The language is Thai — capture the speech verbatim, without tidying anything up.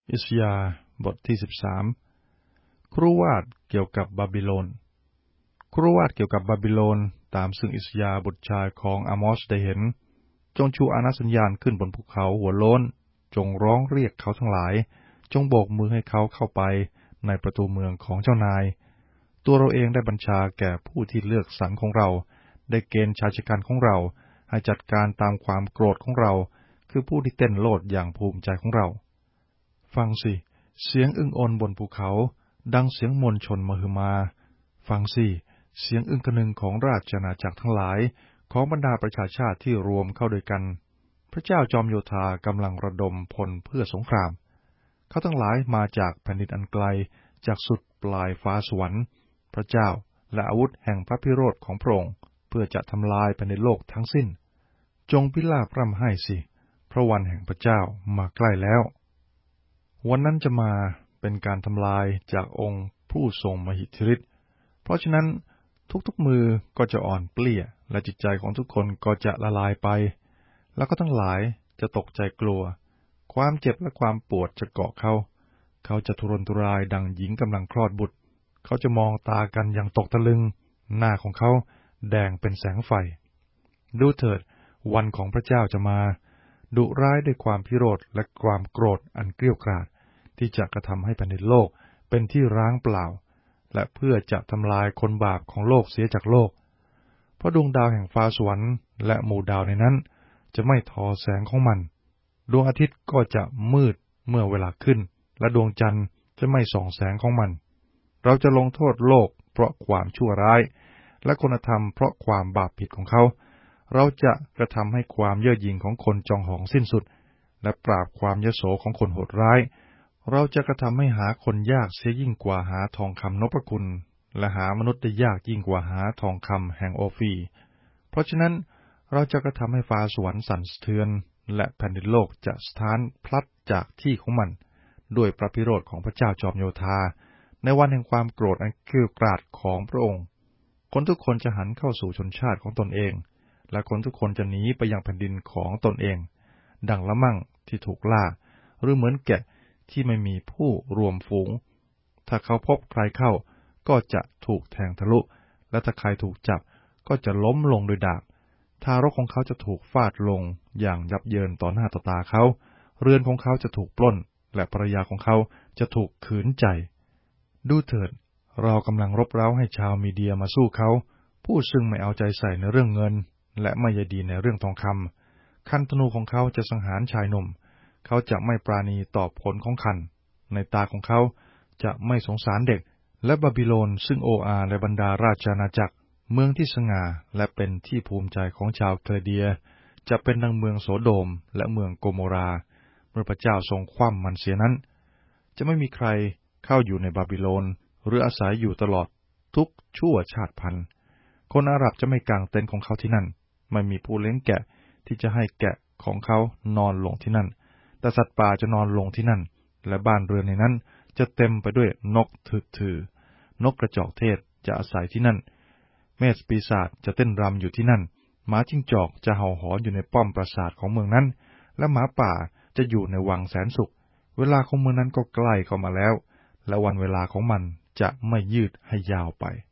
อิสยาห์บทที่สิบสามครุวาทเกี่ยวกับบาบิโลนครุวาทเกี่ยวกับบาบิโลนตามซึ่งอิสยาห์บุตรชายของอามอสได้เห็นจงชูอาณาสัญญาณขึ้นบนภูเขาหัวโล้นจงร้องเรียกเขาทั้งหลายจงโบกมือให้เขาเข้าไปในประตูเมืองของเจ้านายตัวเราเองได้บัญชาแก่ผู้ที่เลือกสรรของเราได้เกณฑ์ชายชะกันของเราให้จัดการตามความโกรธของเราคือผู้ที่เต้นโลดอย่างภูมิใจของเราฟังสิเสียงอึ้งอนบนภูเขาดังเสียงมวลชนมหึมาฟังสิเสียงอึ้งกระนึงของราชอาณาจักรทั้งหลายของบรรดาประชาชาติที่รวมเข้าด้วยกันพระเจ้าจอมโยธากำลังระดมพลเพื่อสงครามเขาทั้งหลายมาจากแผ่นดินอันไกลจากสุดปลายฟ้าสวรรค์พระเจ้าและอาวุธแห่งพระพิโรธของพระองค์เพื่อจะทำลายแผ่นดินโลกทั้งสิ้นจงพิลาภร่ำไห้สิเพราะวันแห่งพระเจ้ามาใกล้แล้ววันนั้นจะมาเป็นการทำลายจากองค์ผู้ทรงมหิทธิฤทธิ์เพราะฉะนั้นทุกๆมือก็จะอ่อนเปลี้ยและจิตใจของทุกคนก็จะละลายไปแล้วก็ทั้งหลายจะตกใจกลัวความเจ็บและความปวดจะเกาะเขาเขาจะทุรนทุรายดังหญิงกำลังคลอดบุตรเขาจะมองตากันอย่างตกตะลึงหน้าของเขาแดงเป็นแสงไฟดูเถิดวันของพระเจ้าจะมาดุร้ายด้วยความพิโรธและความโกรธอันเกรี้ยวกราดที่จะกระทำให้แผ่นดินโลกเป็นที่ร้างเปล่าและเพื่อจะทำลายคนบาปของโลกเสียจากโลกเพราะดวงดาวแห่งฟ้าสวรรค์และหมู่ดาวในนั้นจะไม่ทอแสงของมันดวงอาทิตย์ก็จะมืดเมื่อเวลาขึ้นและดวงจันทร์จะไม่ส่องแสงของมันเราจะลงโทษโลกเพราะความชั่วร้ายและคนธรรมเพราะความบาปผิดของเขาเราจะกระทำให้ความเย่อหยิ่งของคนจองหองสิ้นสุดและปราบความยโสของคนโหดร้ายเราจะกระทำให้หาคนยากเสียยิ่งกว่าหาทองคำนพคุณและหามนุษย์ได้ยากยิ่งกว่าหาทองคำแห่งโอฟีเพราะฉะนั้นเราจะกระทำให้ฟ้าสวรรค์สั่นสะเทือนและแผ่นดินโลกจะสถานพลัดจากที่ของมันด้วยพระพิโรธของพระเจ้าจอมโยธาในวันแห่งความโกรธอันเกรี้ยวกราดของพระองค์คนทุกคนจะหันเข้าสู่ชนชาติของตนเองและคนทุกคนจะหนีไปยังแผ่นดินของตนเองดังละมั่งที่ถูกล่าหรือเหมือนแกะที่ไม่มีผู้รวมฝูงถ้าเขาพบใครเข้าก็จะถูกแทงทะลุและถ้าใครถูกจับก็จะล้มลงโดยดาบทารกของเขาจะถูกฟาดลงอย่างยับเยินต่อหน้าต่อตาเขาเรือนของเขาจะถูกปล้นและภรรยาของเขาจะถูกขืนใจดูเถิดเรากำลังรบเร้าให้ชาวมีเดียมาสู้เขาผู้ซึ่งไม่เอาใจใส่ในเรื่องเงินและไม่ใยดีในเรื่องทองคำคันธนูของเขาจะสังหารชายหนุ่มเขาจะไม่ปราณีต่อผลของคันในตาของเขาจะไม่สงสารเด็กและบาบิโลนซึ่งโออาและบรรดาราชอาณาจักรเมืองที่สง่าและเป็นที่ภูมิใจของชาวเคลเดียจะเป็นดังเมืองโสโดมและเมืองโกโมราเมื่อพระเจ้าทรงคว่ำมันเสียนั้นจะไม่มีใครเข้าอยู่ในบาบิโลนหรืออาศัยอยู่ตลอดทุกชั่วชาติพันธุ์คนอาหรับจะไม่กางเต็นท์ของเขาที่นั่นไม่มีผู้เลี้ยงแกะที่จะให้แกะของเขานอนลงที่นั่นแต่สัตว์ป่าจะนอนลงที่นั่นและบ้านเรือนในนั้นจะเต็มไปด้วยนกถือๆนกกระจอกเทศจะอาศัยที่นั่นเมฆปีศาจจะเต้นรำอยู่ที่นั่นหมาจิ้งจอกจะเห่าหอนอยู่ในป้อมปราสาทของเมืองนั้นและหมาป่าจะอยู่ในวังแสนสุขเวลาของเมืองนั้นก็ใกล้เข้ามาแล้วและวันเวลาของมันจะไม่ยืดให้ยาวไป